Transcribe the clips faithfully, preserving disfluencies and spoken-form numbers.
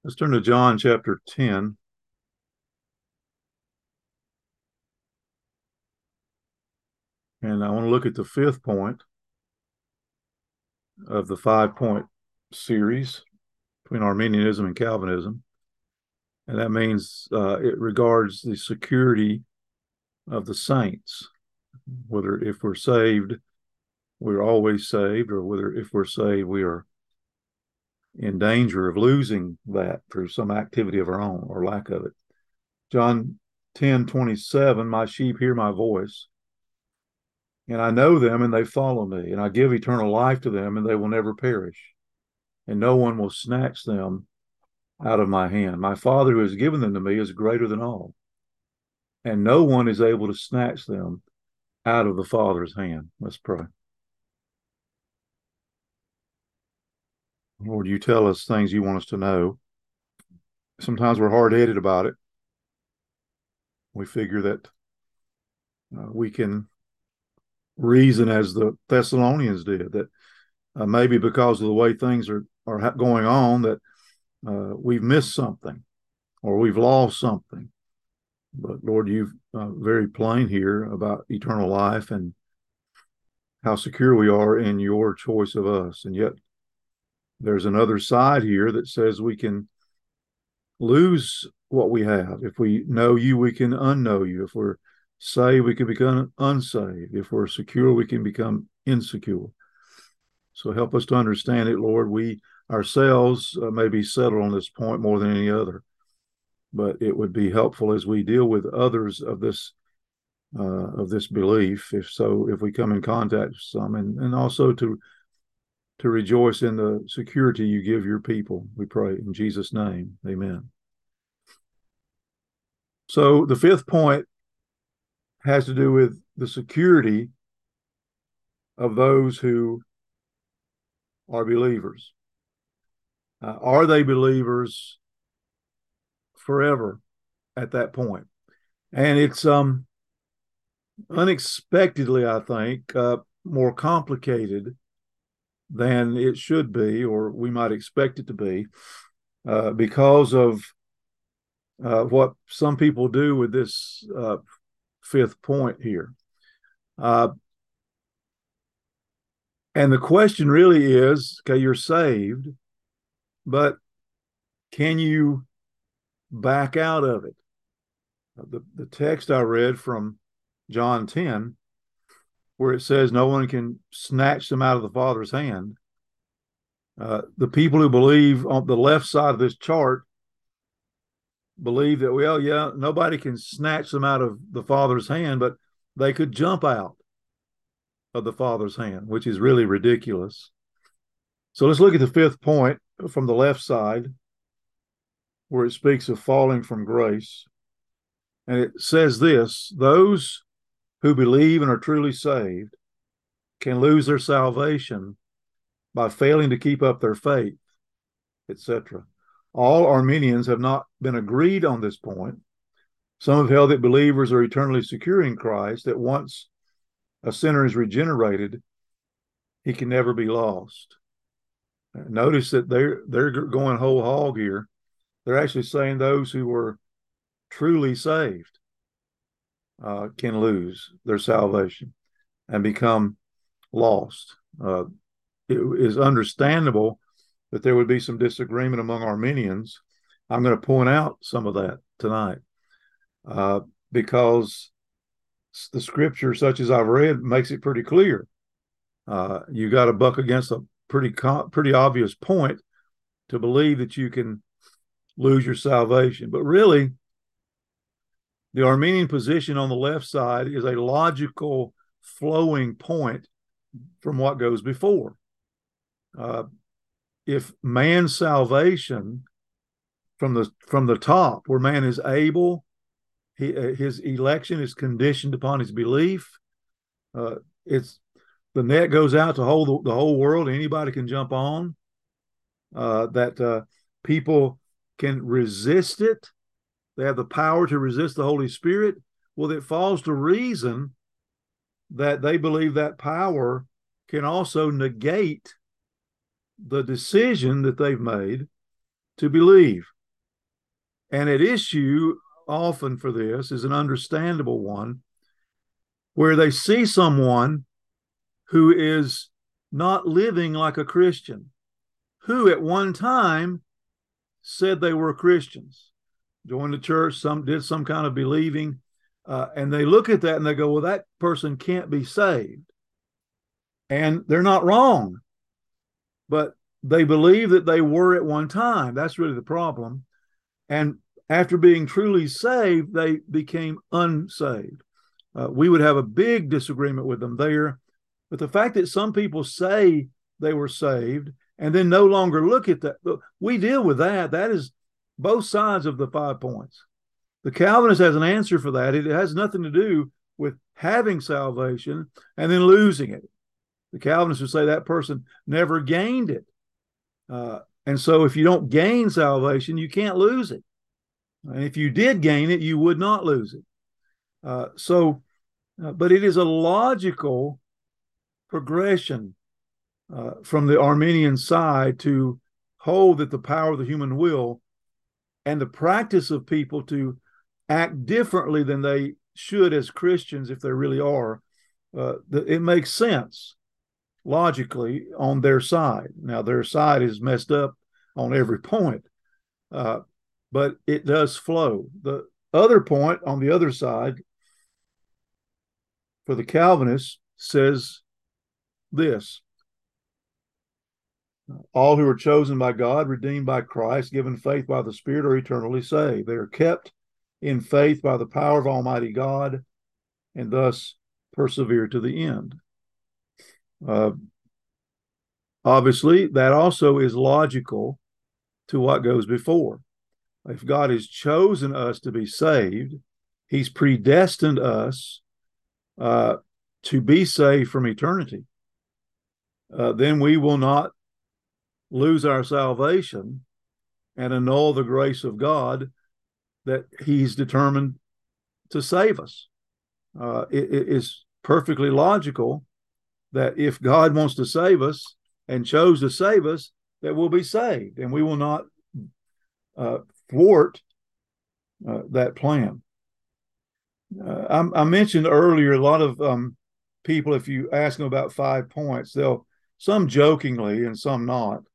Let's turn to John chapter ten. And I want to look at the fifth point of the five point series between Arminianism and Calvinism. And that means uh, it regards the security of the saints, whether if we're saved, we're always saved, or whether if we're saved, we are in danger of losing that through some activity of our own or lack of it. John ten twenty-seven, my sheep hear my voice, and I know them and they follow me, and I give eternal life to them and they will never perish, and no one will snatch them out of my hand. My Father who has given them to me is greater than all, and no one is able to snatch them out of the Father's hand. Let's pray. Lord, you tell us things you want us to know. Sometimes we're hard-headed about it. We figure that uh, we can reason as the Thessalonians did, that uh, maybe because of the way things are, are going on, that uh, we've missed something or we've lost something. But Lord, you've uh, very plain here about eternal life and how secure we are in your choice of us. And yet there's another side here that says we can lose what we have. If we know you, we can unknow you. If we're saved, we can become unsaved. If we're secure, we can become insecure. So help us to understand it, Lord. We ourselves uh, may be settled on this point more than any other, but it would be helpful as we deal with others of this uh, of this belief. If so, if we come in contact with some, and, and also to to rejoice in the security you give your people. We pray in Jesus' name. Amen. So the fifth point has to do with the security of those who are believers. Uh, are they believers forever at that point? And it's um, unexpectedly, I think, uh, more complicated than it should be, or we might expect it to be, uh, because of uh, what some people do with this uh, fifth point here. Uh, and the question really is, okay, you're saved, but can you back out of it? The, the text I read from John ten, where it says no one can snatch them out of the Father's hand. Uh, the people who believe on the left side of this chart believe that, well, yeah, nobody can snatch them out of the Father's hand, but they could jump out of the Father's hand, which is really ridiculous. So let's look at the fifth point from the left side, where it speaks of falling from grace. And it says this: those who believe and are truly saved can lose their salvation by failing to keep up their faith, et cetera. All Arminians have not been agreed on this point. Some have held that believers are eternally secure in Christ, that once a sinner is regenerated, he can never be lost. Notice that they're they're going whole hog here. They're actually saying those who were truly saved uh, can lose their salvation and become lost. Uh, it is understandable that there would be some disagreement among Arminians. I'm going to point out some of that tonight uh, because the scripture, such as I've read, makes it pretty clear. Uh, you got to buck against a pretty pretty obvious point to believe that you can lose your salvation. But really, the Arminian position on the left side is a logical flowing point from what goes before. Uh, if man's salvation from the from the top, where man is able, he, his election is conditioned upon his belief. Uh, it's the net goes out to hold the, the whole world. Anybody can jump on. Uh, that uh, people can resist it. They have the power to resist the Holy Spirit. Well, it falls to reason that they believe that power can also negate the decision that they've made to believe. And at issue often for this is an understandable one, where they see someone who is not living like a Christian, who at one time said they were Christians, joined the church, some did some kind of believing, uh, and they look at that and they go, well, that person can't be saved. And they're not wrong, but they believe that they were at one time. That's really the problem. And after being truly saved, they became unsaved. Uh, we would have a big disagreement with them there. But the fact that some people say they were saved and then no longer look at that, we deal with that. That is both sides of the five points. The Calvinist has an answer for that. It has nothing to do with having salvation and then losing it. The Calvinists would say that person never gained it. Uh, and so if you don't gain salvation, you can't lose it. And if you did gain it, you would not lose it. Uh, so, uh, but it is a logical progression uh, from the Arminian side to hold that the power of the human will and the practice of people to act differently than they should as Christians, if they really are, uh, it makes sense logically on their side. Now, their side is messed up on every point, uh, but it does flow. The other point on the other side for the Calvinists says this: all who are chosen by God, redeemed by Christ, given faith by the Spirit, are eternally saved. They are kept in faith by the power of Almighty God, and thus persevere to the end. Uh, obviously, that also is logical to what goes before. If God has chosen us to be saved, He's predestined us uh, to be saved from eternity. Uh, then we will not lose our salvation and annul the grace of God that He's determined to save us. Uh, it, it is perfectly logical that if God wants to save us and chose to save us, that we'll be saved, and we will not uh, thwart uh, that plan. Uh, I, I mentioned earlier, a lot of um, people, if you ask them about five points, they'll, some jokingly and some not,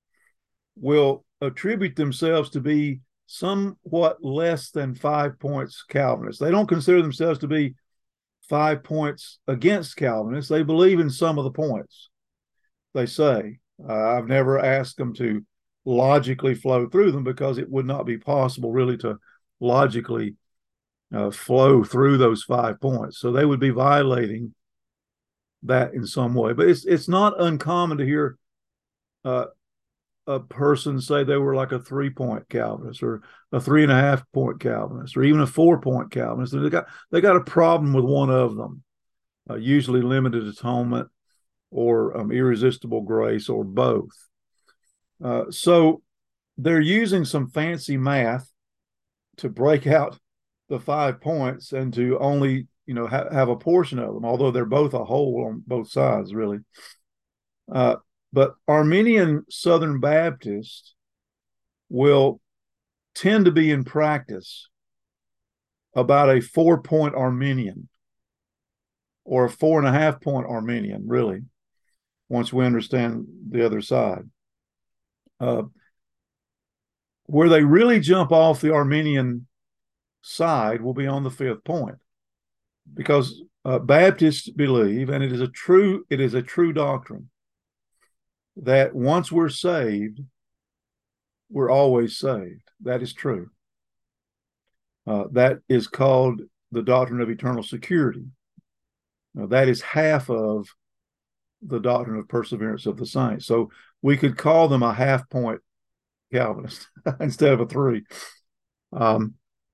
will attribute themselves to be somewhat less than five points Calvinists. They don't consider themselves to be five points against Calvinists. They believe in some of the points, they say. Uh, I've never asked them to logically flow through them, because it would not be possible really to logically uh, flow through those five points. So they would be violating that in some way. But it's it's not uncommon to hear uh, a person say they were like a three-point Calvinist, or a three and a half point Calvinist, or even a four-point Calvinist. They got they got a problem with one of them, uh, usually limited atonement or um, irresistible grace, or both. Uh, so they're using some fancy math to break out the five points and to only, you know, ha- have a portion of them, although they're both a whole on both sides, really. Uh, but Arminian Southern Baptists will tend to be in practice about a four-point Arminian, or a four and a half point Arminian, really, once we understand the other side. Uh, where they really jump off the Arminian side will be on the fifth point, because uh, Baptists believe, and it is a true it is a true doctrine, that once we're saved, we're always saved. That is true. Uh, that is called the doctrine of eternal security. Now, that is half of the doctrine of perseverance of the saints. So we could call them a half point Calvinist instead of a three, um,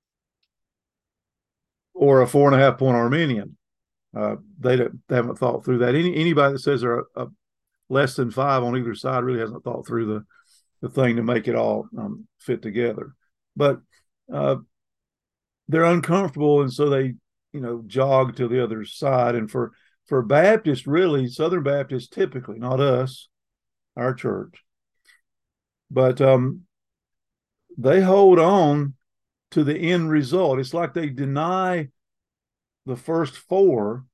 or a four and a half point Arminian. Uh, they, they haven't thought through that. Any anybody that says they're a, a less than five on either side really hasn't thought through the the thing to make it all um, fit together. But uh, they're uncomfortable, and so they, you know, jog to the other side. And for for Baptists, really, Southern Baptists typically, not us, our church, but um, they hold on to the end result. It's like they deny the first four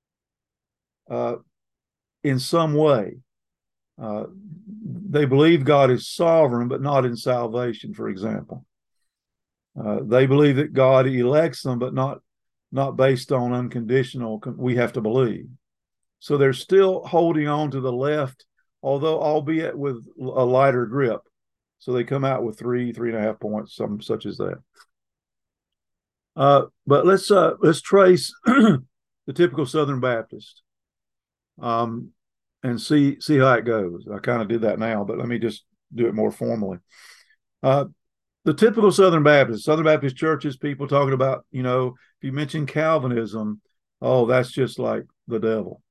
uh, in some way. Uh, they believe God is sovereign, but not in salvation, for example. Uh, they believe that God elects them, but not not based on unconditional. We have to believe. So they're still holding on to the left, although albeit with a lighter grip. So they come out with three, three and a half points, something such as that. Uh, but let's uh, let's trace the typical Southern Baptist um, and see see how it goes. I kind of did that now, but let me just do it more formally. Uh, the typical Southern Baptist, Southern Baptist churches, people talking about, you know, if you mention Calvinism, oh, that's just like the devil.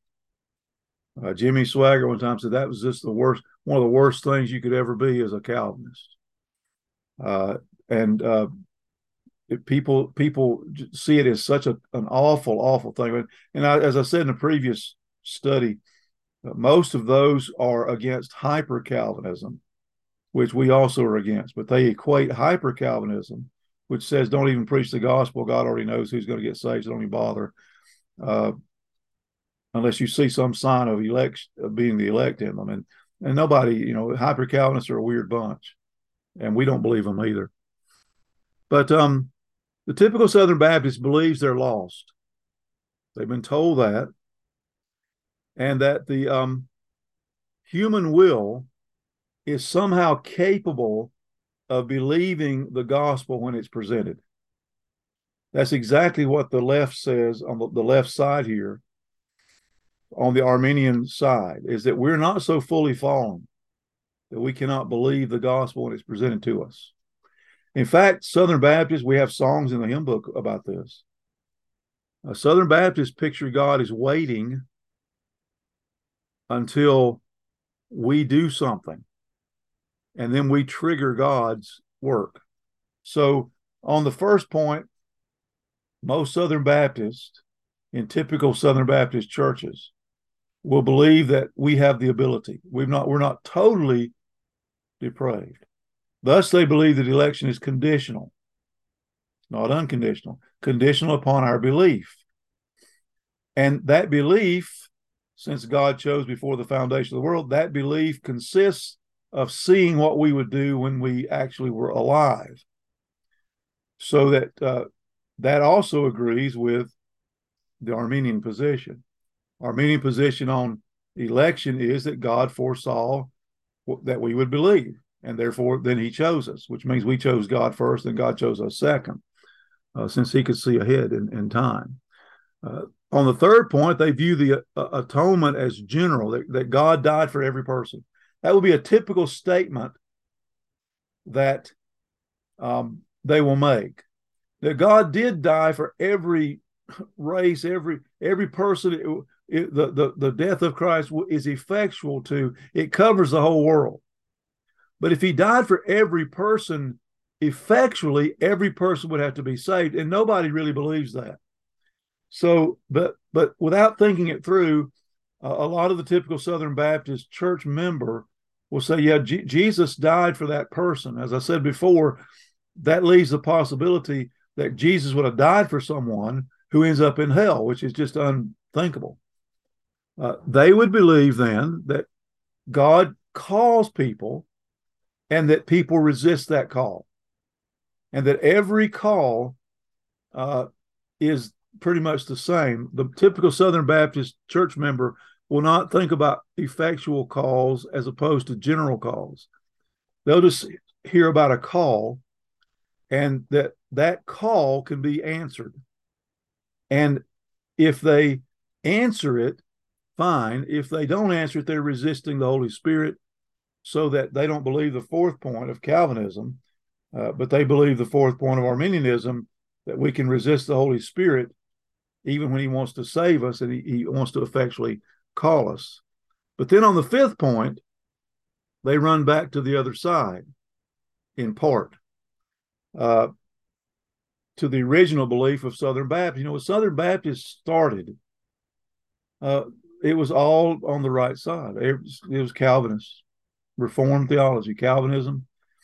Uh, Jimmy Swaggart one time said that was just the worst, one of the worst things you could ever be as a Calvinist. Uh, and uh, people people see it as such a, an awful, awful thing. And I, as I said in a previous study, uh, most of those are against hyper-Calvinism, which we also are against. But they equate hyper-Calvinism, which says don't even preach the gospel. God already knows who's going to get saved, so don't even bother. Uh, unless you see some sign of elect of being the elect in them. And and nobody, you know, hyper Calvinists are a weird bunch, and we don't believe them either. But um, the typical Southern Baptist believes they're lost. They've been told that, and that the um, human will is somehow capable of believing the gospel when it's presented. That's exactly what the left says on the, the left side here. On the Arminian side, is that we're not so fully fallen that we cannot believe the gospel when it's presented to us. In fact, Southern Baptists, we have songs in the hymn book about this. A Southern Baptist picture God is waiting until we do something, and then we trigger God's work. So on the first point, most Southern Baptists in typical Southern Baptist churches will believe that we have the ability. We've not, we're not totally depraved. Thus, they believe that election is conditional, not unconditional, conditional upon our belief. And that belief, since God chose before the foundation of the world, that belief consists of seeing what we would do when we actually were alive. So that uh, that also agrees with the Arminian position. Arminian position on election is that God foresaw that we would believe, and therefore then he chose us, which means we chose God first and God chose us second, uh, since he could see ahead in, in time. Uh, on the third point, they view the uh, atonement as general, that, that God died for every person. That would be a typical statement that um, they will make, that God did die for every race, every every person. It, it, the, the, the death of Christ is effectual to, it covers the whole world. But if he died for every person effectually, every person would have to be saved, and nobody really believes that. So, but but without thinking it through, uh, a lot of the typical Southern Baptist church member will say, yeah, G- Jesus died for that person. As I said before, that leaves the possibility that Jesus would have died for someone who ends up in hell, which is just unthinkable. Uh, they would believe then that God calls people and that people resist that call, and that every call uh, is pretty much the same. The typical Southern Baptist church member will not think about effectual calls as opposed to general calls. They'll just hear about a call, and that that call can be answered. And if they answer it, fine. If they don't answer it, they're resisting the Holy Spirit, so that they don't believe the fourth point of Calvinism, uh, but they believe the fourth point of Arminianism, that we can resist the Holy Spirit even when he wants to save us and he, he wants to effectually call us. But then on the fifth point, they run back to the other side, in part, uh, to the original belief of Southern Baptist. You know, when Southern Baptists started, uh, it was all on the right side. It was, it was Calvinist, Reformed theology, Calvinism.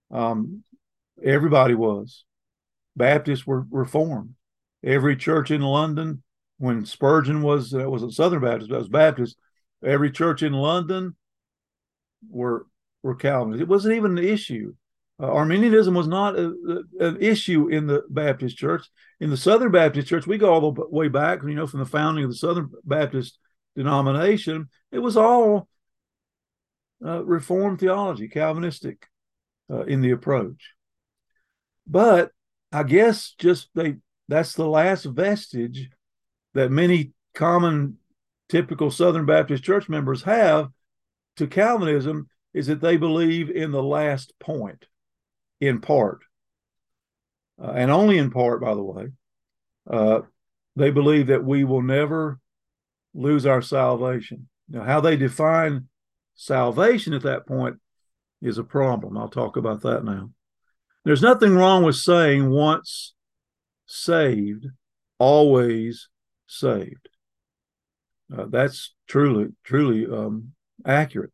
Um, everybody was. Baptists were reformed. Every church in London, when Spurgeon was, that was a Southern Baptist, that was Baptist, every church in London were were Calvinists. It wasn't even an issue. Uh, Arminianism was not a, a, an issue in the Baptist church. In the Southern Baptist church, we go all the way back, you know, from the founding of the Southern Baptist denomination. It was all uh, Reformed theology, Calvinistic uh, in the approach. But I guess just they that's the last vestige that many common, typical Southern Baptist church members have to Calvinism, is that they believe in the last point, in part, uh, and only in part, by the way. Uh, they believe that we will never lose our salvation. Now, how they define salvation at that point is a problem. I'll talk about that now. There's nothing wrong with saying once saved, always saved. Uh, that's truly, truly um, accurate.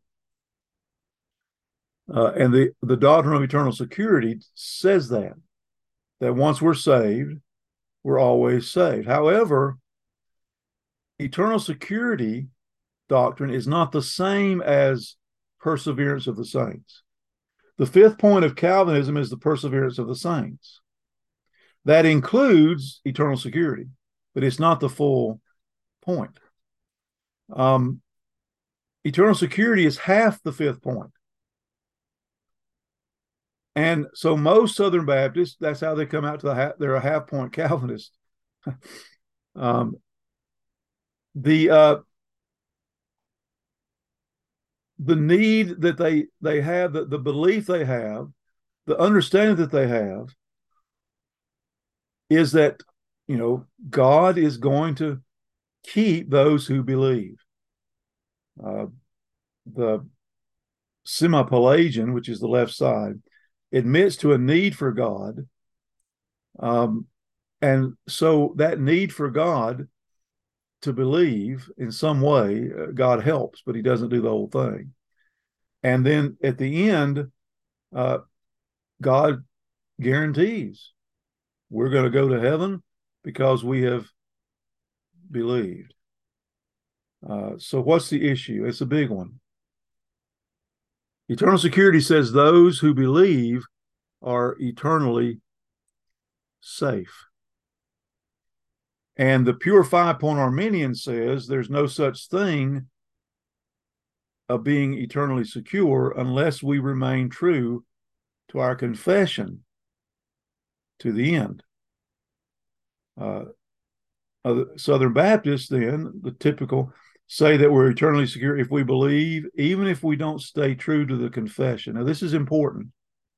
Uh, and the, the doctrine of eternal security says that, that once we're saved, we're always saved. However, eternal security doctrine is not the same as perseverance of the saints. The fifth point of Calvinism is the perseverance of the saints. That includes eternal security, but it's not the full point. Um, eternal security is half the fifth point. And so most Southern Baptists, that's how they come out to the half, they're a half point Calvinist. um, the uh, the need that they they have, the, the belief they have, the understanding that they have is that, you know, God is going to keep those who believe. Uh, the Semi-Pelagian, which is the left side, admits to a need for God. Um, and so that need for God to believe in some way, uh, God helps, but he doesn't do the whole thing. And then at the end, uh, God guarantees we're going to go to heaven because we have believed. Uh, so what's the issue? It's a big one. Eternal security says those who believe are eternally safe. And the pure five-point Arminian says there's no such thing of being eternally secure unless we remain true to our confession to the end. Uh, uh, Southern Baptists, then, the typical, say that we're eternally secure if we believe, even if we don't stay true to the confession. Now, this is important.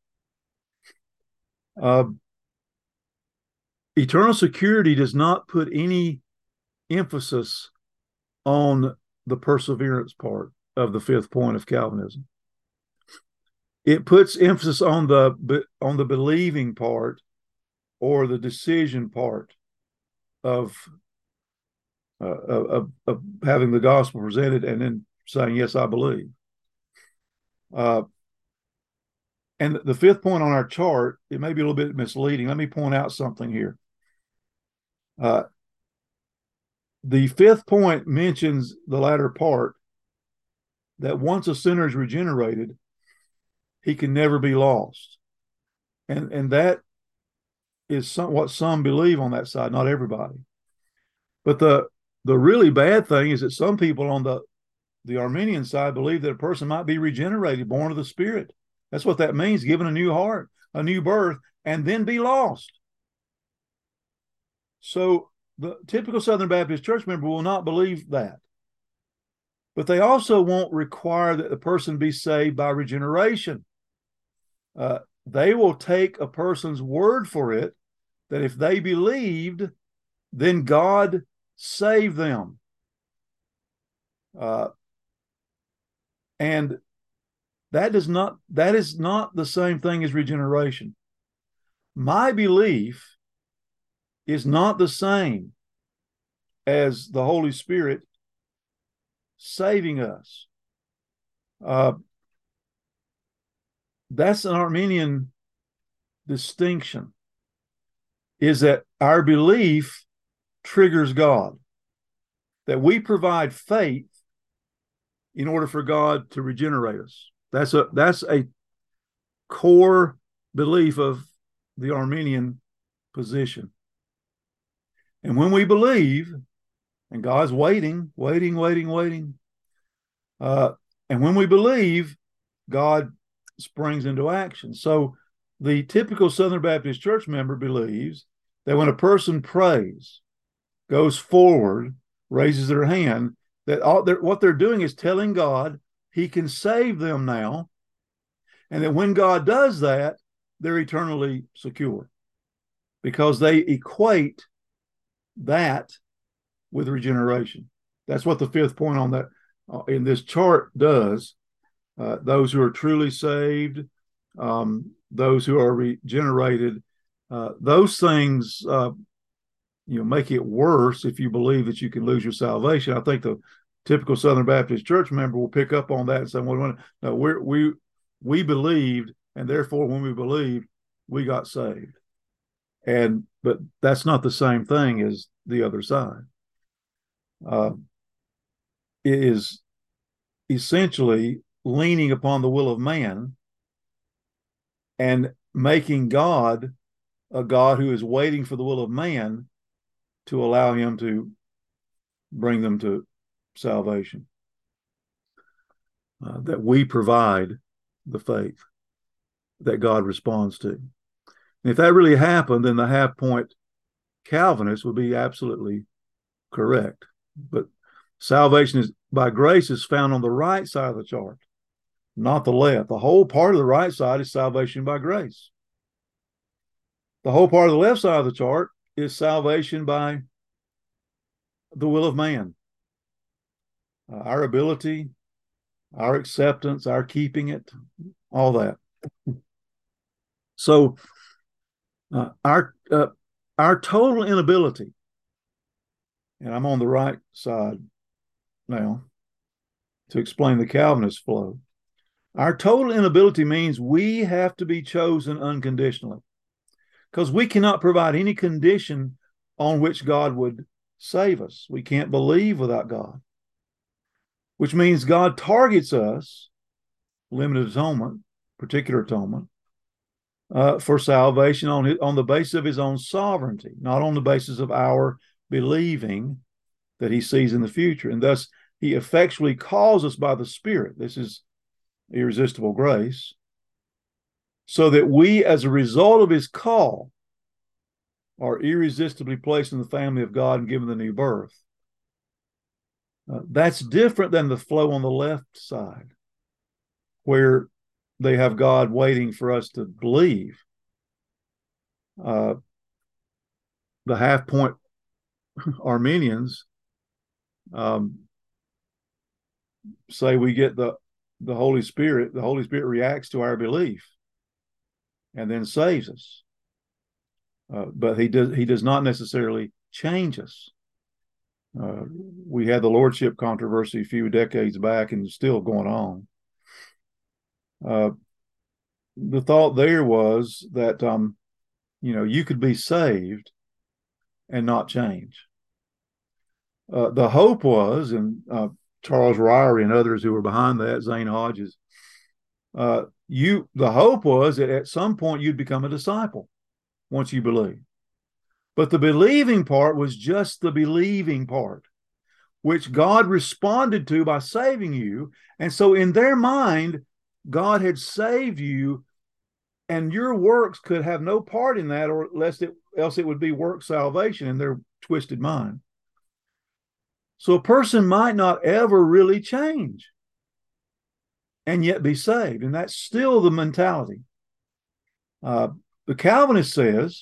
Uh, eternal security does not put any emphasis on the perseverance part of the fifth point of Calvinism. It puts emphasis on the on the believing part or the decision part of, uh, of, of having the gospel presented and then saying, yes, I believe. Uh, and the fifth point on our chart, it may be a little bit misleading. Let me point out something here. Uh, the fifth point mentions the latter part, that once a sinner is regenerated, he can never be lost. And, and that is some, what some believe on that side, not everybody. But the the really bad thing is that some people on the, the Arminian side believe that a person might be regenerated, born of the Spirit. That's what that means, given a new heart, a new birth, and then be lost. So the typical Southern Baptist church member will not believe that. But they also won't require that the person be saved by regeneration. Uh, they will take a person's word for it, that if they believed, then God saved them. Uh, and that does not, that is not the same thing as regeneration. My belief is not the same as the Holy Spirit saving us. Uh, that's an Arminian distinction is that our belief triggers God, that we provide faith in order for God to regenerate us. That's a that's a core belief of the Arminian position. And when we believe, and God's waiting, waiting, waiting, waiting, uh, and when we believe, God springs into action. So the typical Southern Baptist Church member believes that when a person prays, goes forward, raises their hand, that all they're, what they're doing is telling God he can save them now, and that when God does that, they're eternally secure, because they equate that with regeneration. That's what the fifth point on that uh, in this chart does. Uh, those who are truly saved, um, those who are regenerated, uh, those things uh, you know make it worse if you believe that you can lose your salvation. I think the typical Southern Baptist Church member will pick up on that and say, "Well, no, we're, we we believed, and therefore, when we believed, we got saved." And but that's not the same thing as the other side. Uh, it is essentially leaning upon the will of man and making God a God who is waiting for the will of man to allow him to bring them to salvation. Uh, that we provide the faith that God responds to. And if that really happened, then the half point Calvinist would be absolutely correct. But salvation is by grace is found on the right side of the chart, not the left. The whole part of the right side is salvation by grace. The whole part of the left side of the chart is salvation by the will of man. Uh, our ability, our acceptance, our keeping it, all that. So uh, our uh, our total inability, and I'm on the right side now to explain the Calvinist flow. Our total inability means we have to be chosen unconditionally, because we cannot provide any condition on which God would save us. We can't believe without God, which means God targets us, limited atonement, particular atonement, uh, for salvation on his, on the basis of his own sovereignty, not on the basis of our believing that he sees in the future. And thus, he effectually calls us by the Spirit. This is irresistible grace, so that we, as a result of his call, are irresistibly placed in the family of God and given the new birth. Uh, that's different than the flow on the left side, where they have God waiting for us to believe. Uh, the half point Arminians um, say we get the, the Holy Spirit, the Holy Spirit reacts to our belief and then saves us. Uh, but he does he does not necessarily change us. Uh, we had the lordship controversy a few decades back, and it's still going on. Uh, the thought there was that um, you know you could be saved and not change. Uh, the hope was, and uh, Charles Ryrie and others who were behind that, Zane Hodges, uh, you the hope was that at some point you'd become a disciple once you believe. But the believing part was just the believing part, which God responded to by saving you. And so in their mind, God had saved you, and your works could have no part in that, or lest it, else it would be work salvation in their twisted mind. So a person might not ever really change and yet be saved. And that's still the mentality. Uh, the Calvinist says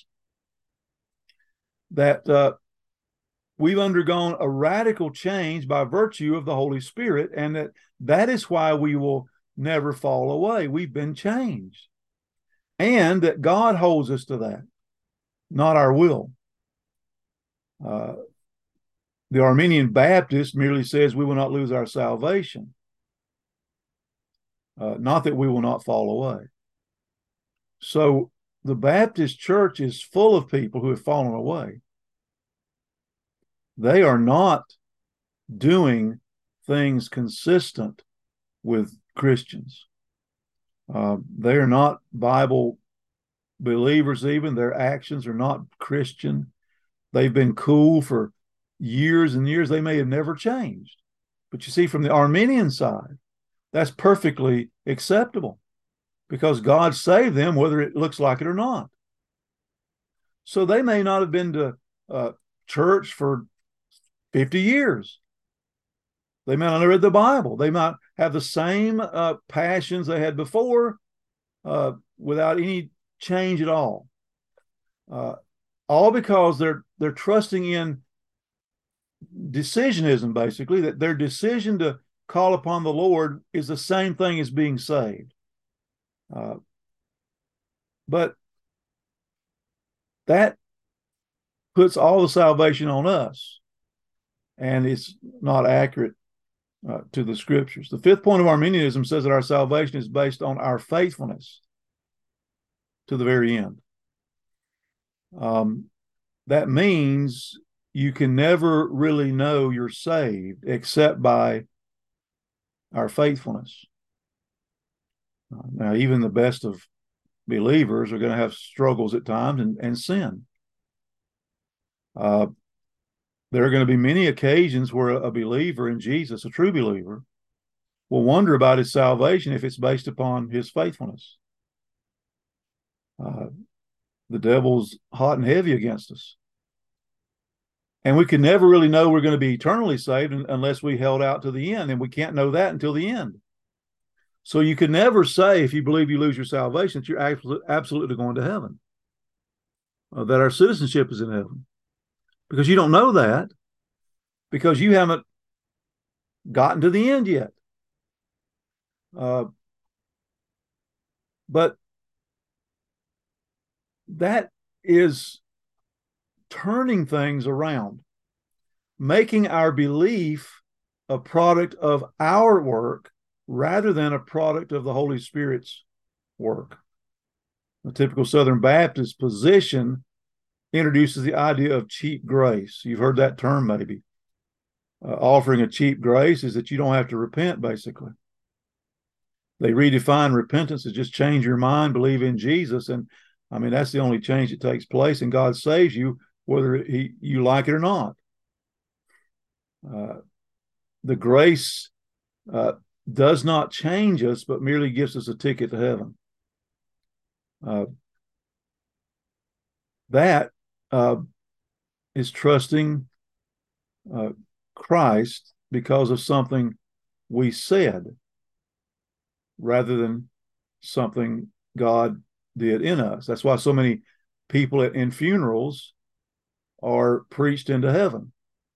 that uh, we've undergone a radical change by virtue of the Holy Spirit, and that that is why we will never fall away. We've been changed, and that God holds us to that, not our will. Uh, the Arminian Baptist merely says we will not lose our salvation, uh, not that we will not fall away. So the Baptist church is full of people who have fallen away. They are not doing things consistent with Christians. Uh, they are not Bible believers even. Their actions are not Christian. They've been cool for years and years. They may have never changed. But you see, from the Arminian side, that's perfectly acceptable because God saved them whether it looks like it or not. So they may not have been to uh, church for fifty years. They may not have read the Bible. They might have the same uh, passions they had before uh, without any change at all. Uh, all because they're they're trusting in decisionism, basically, that their decision to call upon the Lord is the same thing as being saved. Uh, but that puts all the salvation on us, and it's not accurate uh, to the scriptures. The fifth point of Arminianism says that our salvation is based on our faithfulness to the very end. Um, that means you can never really know you're saved except by our faithfulness. Uh, now, even the best of believers are going to have struggles at times and, and sin. Uh, there are going to be many occasions where a, a believer in Jesus, a true believer, will wonder about his salvation if it's based upon his faithfulness. Uh, the devil's hot and heavy against us. And we can never really know we're going to be eternally saved unless we held out to the end, and we can't know that until the end. So you can never say, if you believe you lose your salvation, that you're absolutely going to heaven, uh, that our citizenship is in heaven. Because you don't know that, because you haven't gotten to the end yet. Uh, but that is turning things around, making our belief a product of our work rather than a product of the Holy Spirit's work. A typical Southern Baptist position introduces the idea of cheap grace. You've heard that term maybe. Uh, offering a cheap grace is that you don't have to repent, basically. They redefine repentance as just change your mind, believe in Jesus, and I mean, that's the only change that takes place, and God saves you whether he, you like it or not. Uh, the grace uh, does not change us, but merely gives us a ticket to heaven. Uh, that uh, is trusting uh, Christ because of something we said rather than something God did in us. That's why so many people at, in funerals are preached into heaven.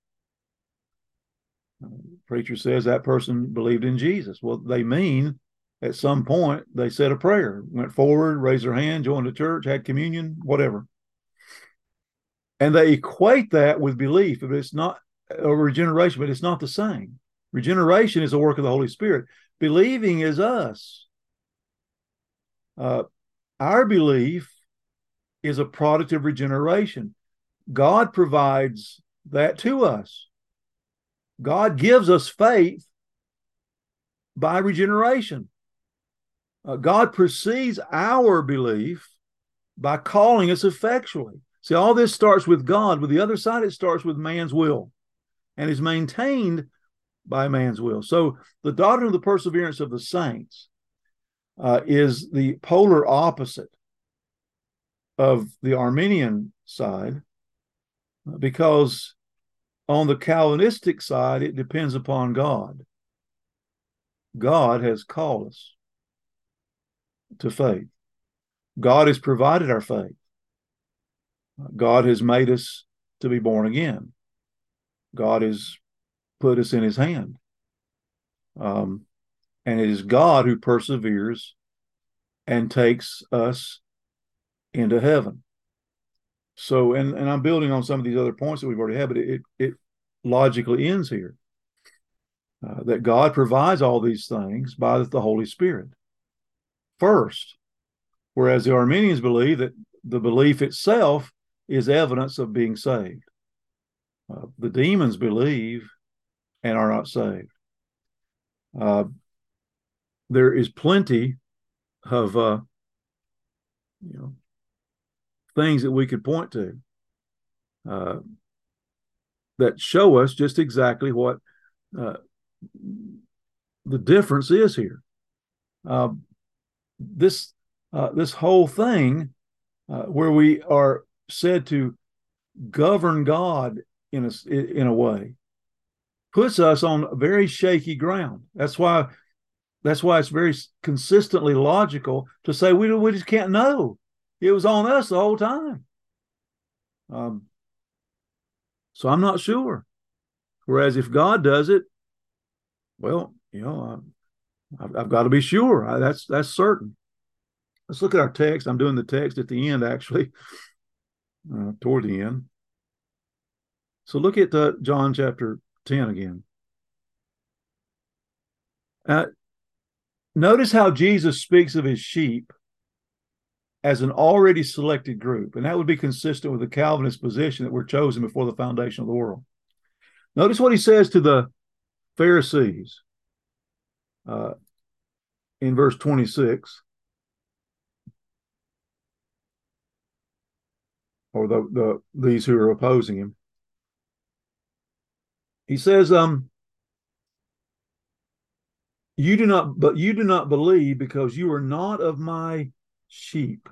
Uh, preacher says that person believed in Jesus. Well, they mean at some point they said a prayer, went forward, raised their hand, joined the church, had communion, whatever. And they equate that with belief, but it's not a regeneration, but it's not the same. Regeneration is a work of the Holy Spirit. Believing is us. Uh, our belief is a product of regeneration. God provides that to us. God gives us faith by regeneration. Uh, God precedes our belief by calling us effectually. See, all this starts with God. With the other side, it starts with man's will and is maintained by man's will. So the doctrine of the perseverance of the saints uh, is the polar opposite of the Arminian side, because on the Calvinistic side, it depends upon God. God has called us to faith. God has provided our faith. God has made us to be born again. God has put us in his hand. Um, and it is God who perseveres and takes us into heaven. So, and, and I'm building on some of these other points that we've already had, but it, it logically ends here. Uh, that God provides all these things by the Holy Spirit. First, Whereas the Arminians believe that the belief itself is evidence of being saved. Uh, the demons believe and are not saved. Uh, there is plenty of uh, you know things that we could point to uh, that show us just exactly what uh, the difference is here. Uh, this uh, this whole thing, uh, where we are said to govern God in a in a way, puts us on very shaky ground. That's why that's why it's very consistently logical to say we we just can't know. It was on us the whole time. Um, so I'm not sure. Whereas if God does it, well, you know, I've, I've got to be sure. I, that's that's certain. Let's look at our text. I'm doing the text at the end, actually, uh, toward the end. So look at uh, John chapter ten again. Uh, notice how Jesus speaks of his sheep as an already selected group, and that would be consistent with the Calvinist position that we're chosen before the foundation of the world. Notice what he says to the Pharisees uh, in verse twenty-six, or the, the these who are opposing him. He says, um, you do not, but you do not believe because you are not of my sheep.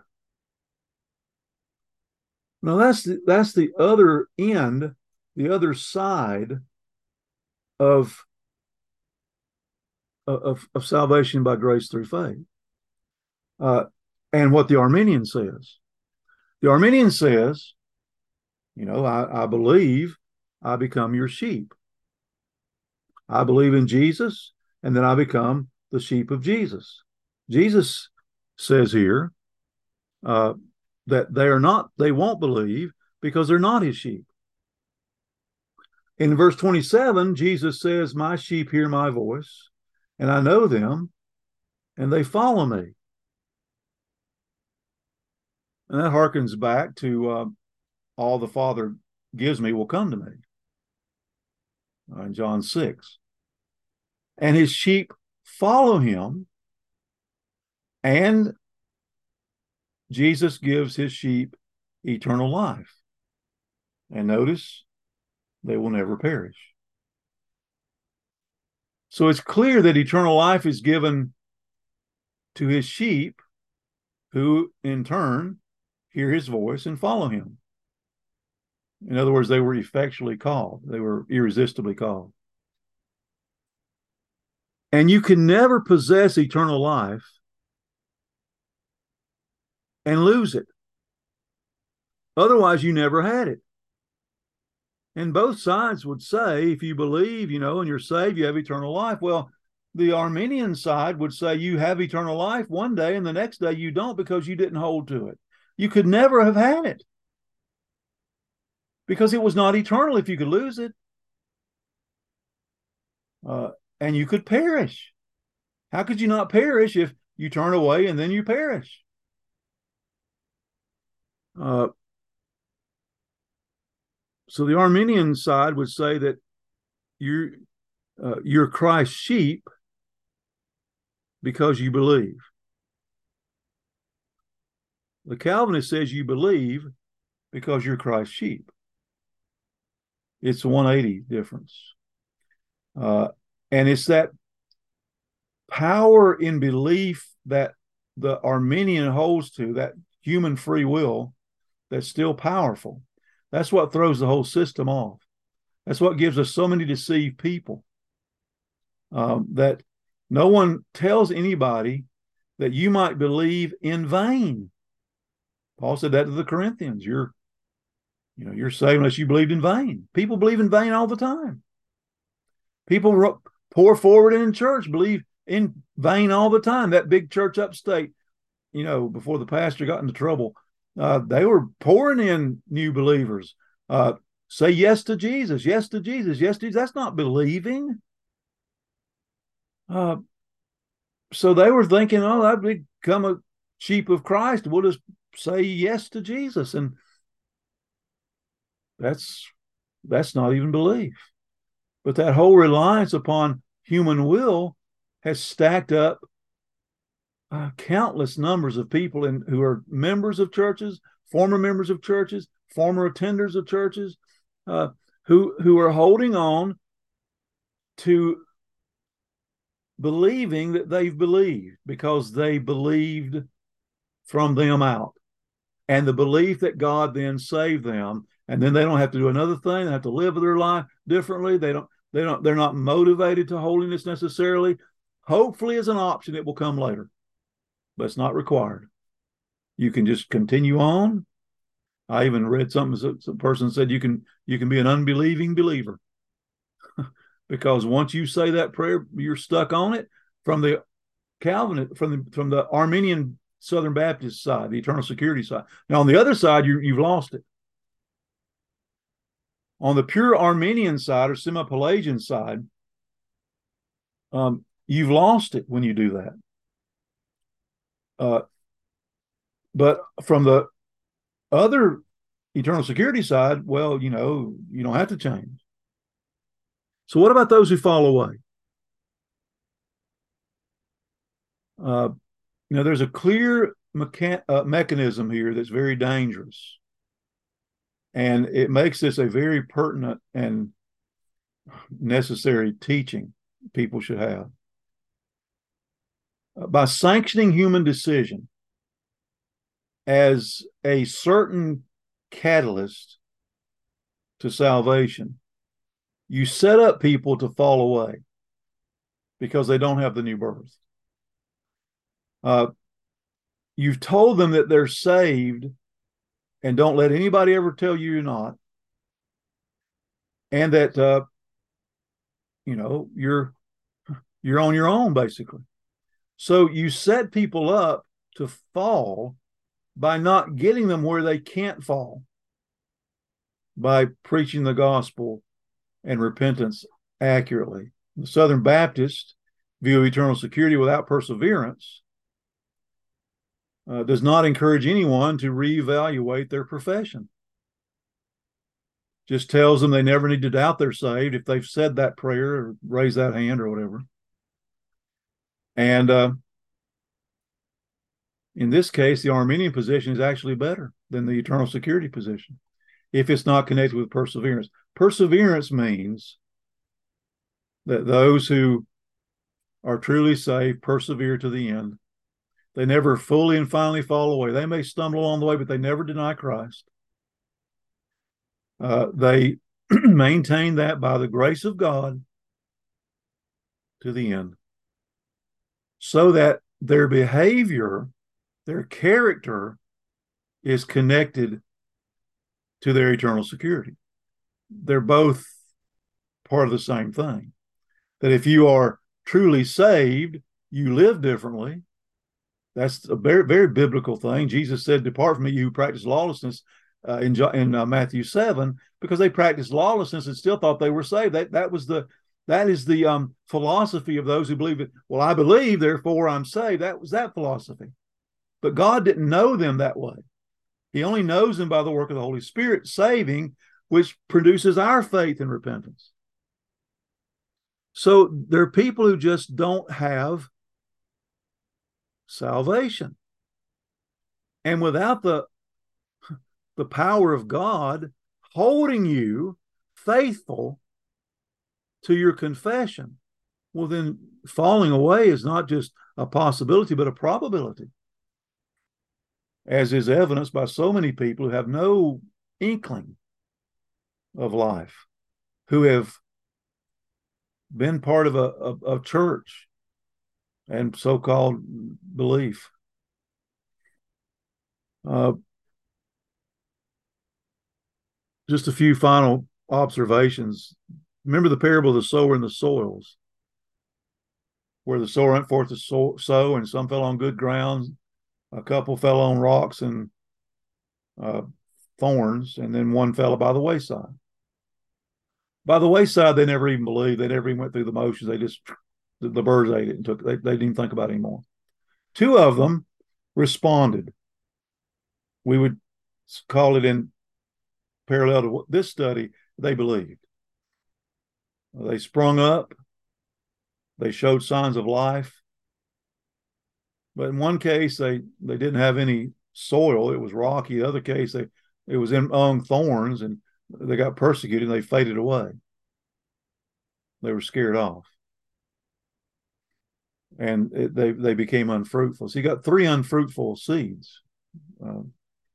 Now that's the, that's the other end, the other side of, of, of salvation by grace through faith. Uh, and what the Arminian says. The Arminian says, you know, I, I believe I become your sheep. I believe in Jesus, and then I become the sheep of Jesus. Jesus says here uh, that they are not, they won't believe because they're not his sheep. In verse twenty-seven, Jesus says, my sheep hear my voice, and I know them, and they follow me. And that harkens back to uh, all the Father gives me will come to me, uh, in John six. And his sheep follow him, and Jesus gives his sheep eternal life. And notice, they will never perish. So it's clear that eternal life is given to his sheep, who in turn hear his voice and follow him. In other words, they were effectually called. They were irresistibly called. And you can never possess eternal life and lose it. Otherwise, you never had it. And both sides would say, if you believe, you know, and you're saved, you have eternal life. Well, the Arminian side would say you have eternal life one day, and the next day you don't because you didn't hold to it. You could never have had it because it was not eternal if you could lose it. Uh, and you could perish. How could you not perish if you turn away and then you perish? Uh, so the Arminian side would say that you're, uh, you're Christ's sheep because you believe. The Calvinist says you believe because you're Christ's sheep. It's a one eighty difference. Uh, and it's that power in belief that the Arminian holds to, that human free will, that's still powerful. That's what throws the whole system off. That's what gives us so many deceived people. Um, that no one tells anybody that you might believe in vain. Paul said that to the Corinthians. You're, you know, you're saved unless you believed in vain. People believe in vain all the time. People pour forward in church, believe in vain all the time. That big church upstate, you know, before the pastor got into trouble, uh, they were pouring in new believers. Uh, say yes to Jesus, yes to Jesus, yes to Jesus. That's not believing. Uh, so they were thinking, oh, I'd become a sheep of Christ. We'll just say yes to Jesus. And that's that's not even belief. But that whole reliance upon human will has stacked up uh, countless numbers of people in, who are members of churches, former members of churches, former attenders of churches, uh, who who are holding on to believing that they've believed because they believed from them out, and the belief that God then saved them, and then they don't have to do another thing. They have to live their life differently. They don't. They don't. They're not motivated to holiness necessarily. Hopefully, as an option, it will come later, but it's not required. You can just continue on. I even read something. Some person said you can you can be an unbelieving believer. Because once you say that prayer, you're stuck on it. From the Calvinist, from the from the Arminian Southern Baptist side, the eternal security side. Now, on the other side, you, you've lost it. On the pure Arminian side or semi-Pelagian side, um, you've lost it when you do that. Uh, but from the other eternal security side, well, you know, you don't have to change. So what about those who fall away? Uh, you know, there's a clear mecha- uh, mechanism here that's very dangerous. And it makes this a very pertinent and necessary teaching people should have. Uh, by sanctioning human decision as a certain catalyst to salvation, you set up people to fall away because they don't have the new birth. Uh, you've told them that they're saved, and don't let anybody ever tell you you're not. And that, uh, you know, you're you're on your own, basically. So you set people up to fall by not getting them where they can't fall, by preaching the gospel and repentance accurately. The Southern Baptist view of eternal security without perseverance uh, does not encourage anyone to reevaluate their profession. Just tells them they never need to doubt they're saved if they've said that prayer or raised that hand or whatever. And uh, in this case, the Arminian position is actually better than the eternal security position if it's not connected with perseverance. Perseverance means that those who are truly saved persevere to the end. They never fully and finally fall away. They may stumble along the way, but they never deny Christ. Uh, they maintain that by the grace of God to the end, so that their behavior, their character is connected to their eternal security. They're both part of the same thing. That if you are truly saved, you live differently. That's a very, very biblical thing. Jesus said, "Depart from me, you who practice lawlessness," uh, in, in uh, Matthew seven, because they practiced lawlessness and still thought they were saved. That that was the that is the um, philosophy of those who believe it. Well, I believe, therefore I'm saved. That was that philosophy. But God didn't know them that way. He only knows them by the work of the Holy Spirit, saving, which produces our faith and repentance. So there are people who just don't have salvation. And without the, the power of God holding you faithful to your confession, well, then falling away is not just a possibility, but a probability, as is evidenced by so many people who have no inkling of life, who have been part of a, a, a church and so-called belief. Uh, just a few final observations. Remember the parable of the sower and the soils, where the sower went forth to sow, sow and some fell on good ground, a couple fell on rocks and uh, thorns, and then one fell by the wayside. By the wayside, they never even believed. They never even went through the motions. They just, the, the birds ate it and took it. They, they didn't even think about it anymore. Two of them responded. We would call it, in parallel to this study, they believed. They sprung up. They showed signs of life. But in one case, they, they didn't have any soil. It was rocky. The other case, they it was in among thorns, and they got persecuted, and they faded away. They were scared off. And it, they, they became unfruitful. So you got three unfruitful seeds. Um,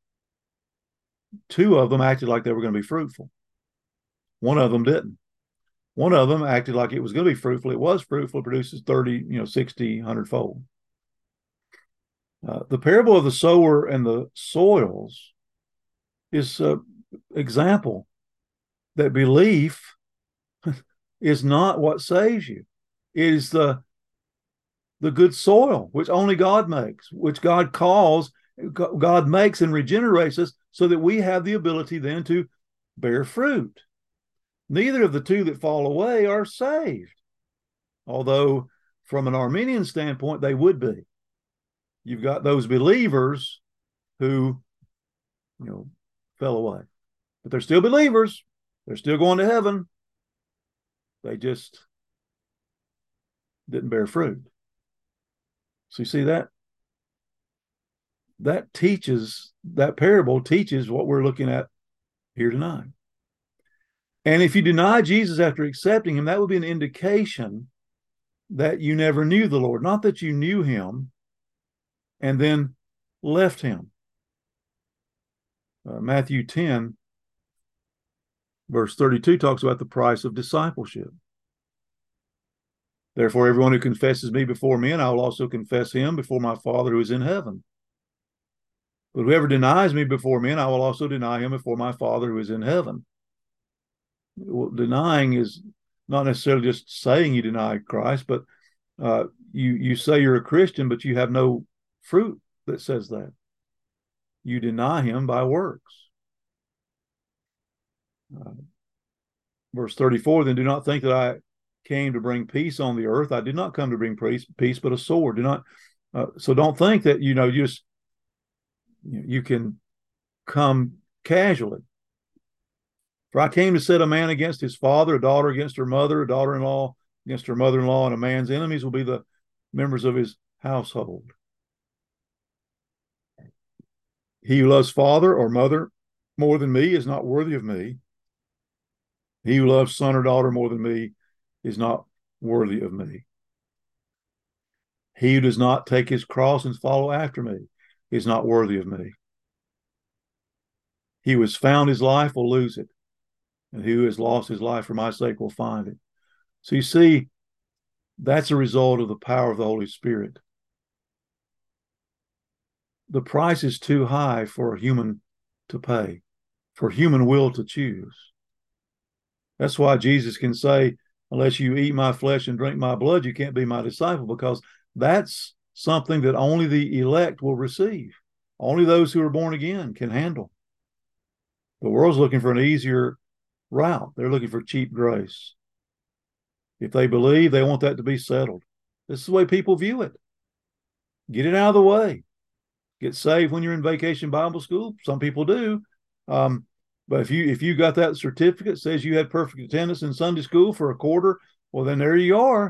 two of them acted like they were going to be fruitful. One of them didn't. One of them acted like it was going to be fruitful. It was fruitful. It produces thirty, you know, sixty, one hundred fold. Uh, the parable of the sower and the soils is an example that belief is not what saves you. It is the, the good soil, which only God makes, which God calls, God makes and regenerates us so that we have the ability then to bear fruit. Neither of the two that fall away are saved, although from an Arminian standpoint, they would be. You've got those believers who, you know, fell away, but they're still believers. They're still going to heaven. They just didn't bear fruit. So you see that? That teaches, that parable teaches what we're looking at here tonight. And if you deny Jesus after accepting him, that would be an indication that you never knew the Lord. Not that you knew him and then left him. Uh, Matthew ten, verse thirty-two talks about the price of discipleship. Therefore, everyone who confesses me before men, I will also confess him before my Father who is in heaven. But whoever denies me before men, I will also deny him before my Father who is in heaven. Well, denying is not necessarily just saying you deny Christ, but uh, you, you say you're a Christian, but you have no fruit that says that. You deny him by works. Uh, verse thirty-four, then do not think that I came to bring peace on the earth. I did not come to bring peace, peace but a sword. Do not, uh, so don't think that, you know, you just, you can come casually. For I came to set a man against his father, a daughter against her mother, a daughter-in-law against her mother-in-law, and a man's enemies will be the members of his household. He who loves father or mother more than me is not worthy of me. He who loves son or daughter more than me is not worthy of me. He who does not take his cross and follow after me is not worthy of me. He who has found his life will lose it, and he who has lost his life for my sake will find it. So you see, that's a result of the power of the Holy Spirit. The price is too high for a human to pay, for human will to choose. That's why Jesus can say, unless you eat my flesh and drink my blood, you can't be my disciple, because that's something that only the elect will receive. Only those who are born again can handle. The world's looking for an easier route. They're looking for cheap grace. If they believe, they want that to be settled. This is the way people view it. Get it out of the way. Get saved when you're in vacation Bible school. Some people do. Um, but if you if you got that certificate that says you had perfect attendance in Sunday school for a quarter, well, then there you are.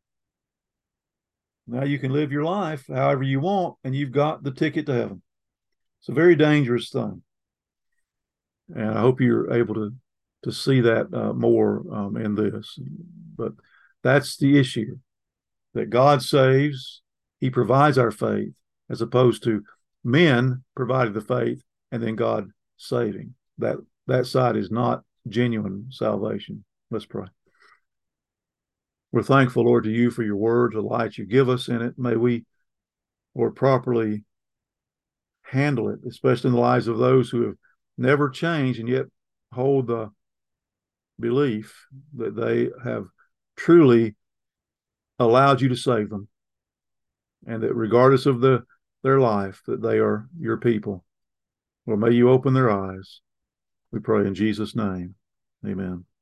Now you can live your life however you want, and you've got the ticket to heaven. It's a very dangerous thing. And I hope you're able to, to see that uh, more um, in this. But that's the issue, that God saves. He provides our faith, as opposed to men providing the faith and then God saving. That, that side is not genuine salvation. Let's pray. We're thankful, Lord, to you for your word, the light you give us in it. May we, Lord, properly handle it, especially in the lives of those who have never changed and yet hold the belief that they have truly allowed you to save them, and that regardless of the their life, that they are your people. Lord, may you open their eyes. We pray in Jesus' name. Amen.